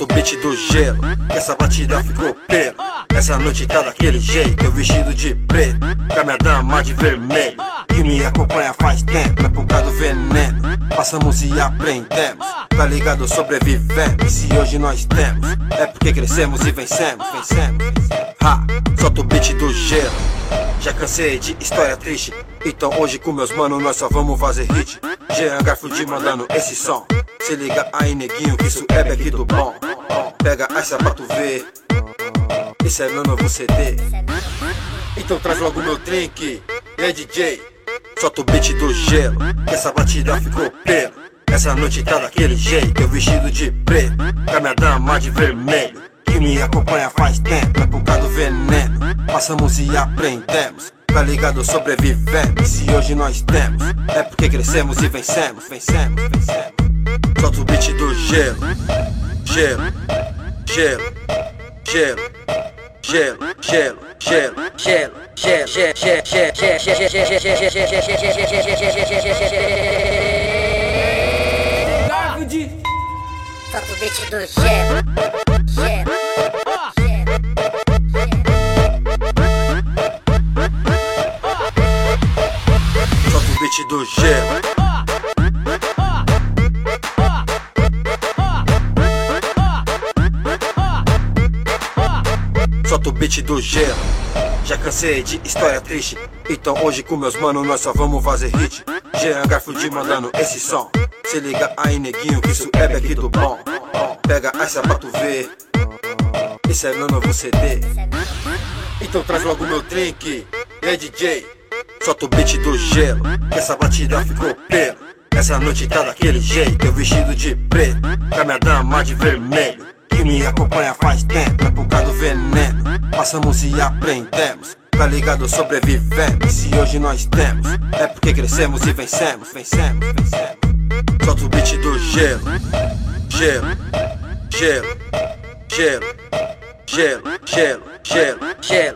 Solta o beat do gelo, que essa batida ficou pelo. Essa noite tá daquele jeito, eu vestido de preto, com a minha dama de vermelho, que me acompanha faz tempo, é por causa do veneno. Passamos e aprendemos, tá ligado, sobrevivemos. E se hoje nós temos, é porque crescemos e vencemos. Ha, solta o beat do gelo. Já cansei de história triste, então hoje com meus manos nós só vamos fazer hit. Jean Garfield mandando esse som. Se liga aí, neguinho, que isso é back do bom. Pega essa pra tu ver, esse é meu novo CD. Então traz logo meu drink, e aí DJ, solta o beat do gelo, que essa batida ficou pelo. Essa noite tá daquele jeito, eu vestido de preto, com a minha dama de vermelho, que me acompanha faz tempo, é por causa do veneno. Passamos e aprendemos, tá ligado, sobrevivemos. E se hoje nós temos, é porque crescemos e vencemos. Solta o beat do gelo, gelo, gelo, gelo, gelo, gelo, gelo, gelo, gelo, solta o beat do gelo, gelo. Solta o beat do gelo. Solta o beat do gelo. Já cansei de história triste, então hoje com meus manos nós só vamos fazer hit. Jean Garfield mandando esse som. Se liga aí, neguinho, que isso é back do bom. Pega essa pra tu ver, esse é meu novo CD. Então traz logo meu drink, e aí DJ, solta o beat do gelo, que essa batida ficou pelo. Essa noite tá daquele jeito, eu vestido de preto, com a minha dama de vermelho, que me acompanha faz tempo, é por causa do veneno. Passamos e aprendemos, tá ligado, sobrevivemos. E se hoje nós temos, é porque crescemos e vencemos. Solta o beat do gelo, gelo, gelo, gelo, gelo, gelo, gelo, gelo,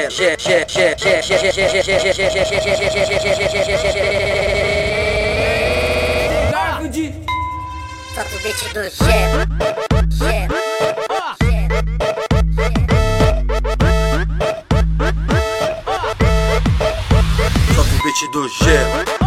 Solta o beat do gelo, gelo. Solta o beat do gelo.